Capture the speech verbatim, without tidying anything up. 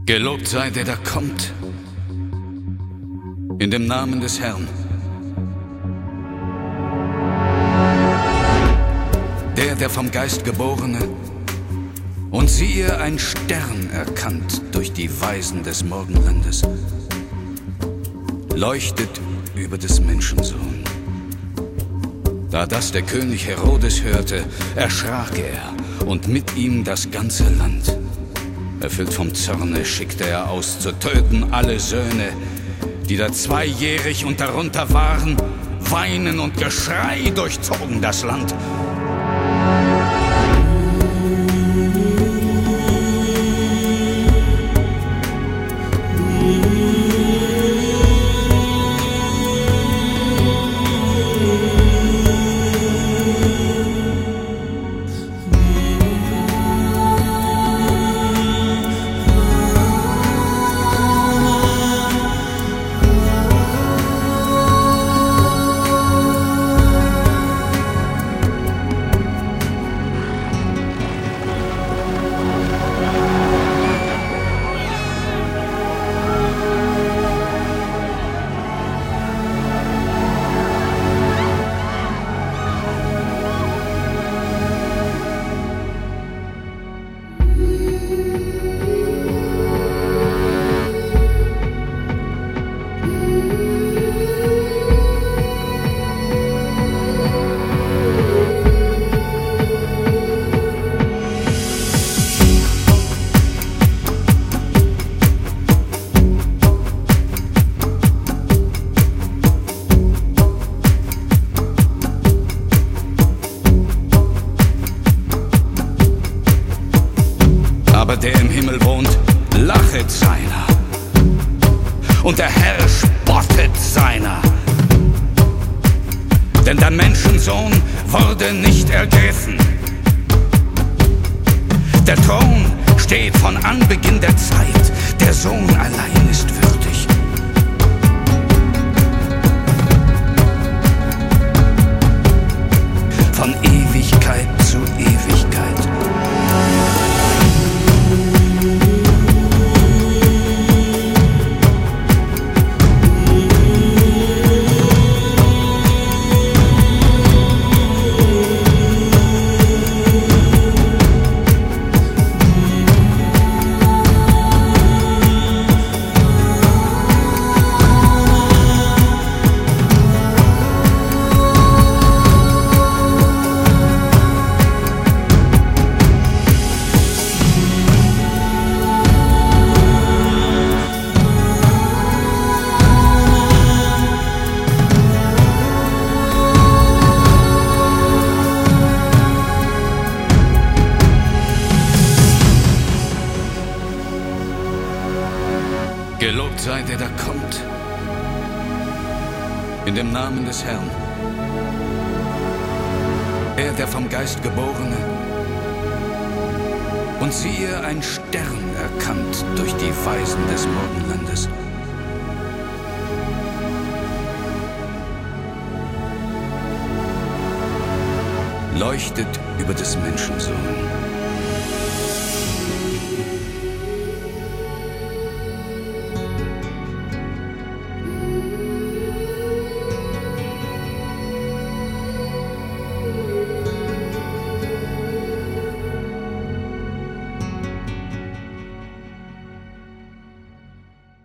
Gelobt sei der, der kommt. In dem Namen des Herrn. Der, der vom Geist geborene, und siehe, ein Stern erkannt durch die Weisen des Morgenlandes, leuchtet über des Menschensohn. Da das der König Herodes hörte, erschrak er, und mit ihm das ganze Land. Erfüllt vom Zorne schickte er aus, zu töten alle Söhne, die da zweijährig und darunter waren. Weinen und Geschrei durchzogen das Land. Aber der im Himmel wohnt, lachet seiner, und der Herr spottet seiner. Denn der Menschensohn wurde nicht ergriffen. Der Thron steht von Anbeginn der Zeit, der Sohn allein ist würdig. Von Ewigkeit zu Ewigkeit. Gelobt sei der, der kommt. In dem Namen des Herrn. Er, der vom Geist geborene, und siehe, ein Stern erkannt durch die Weisen des Morgenlandes. Leuchtet über des Menschensohn.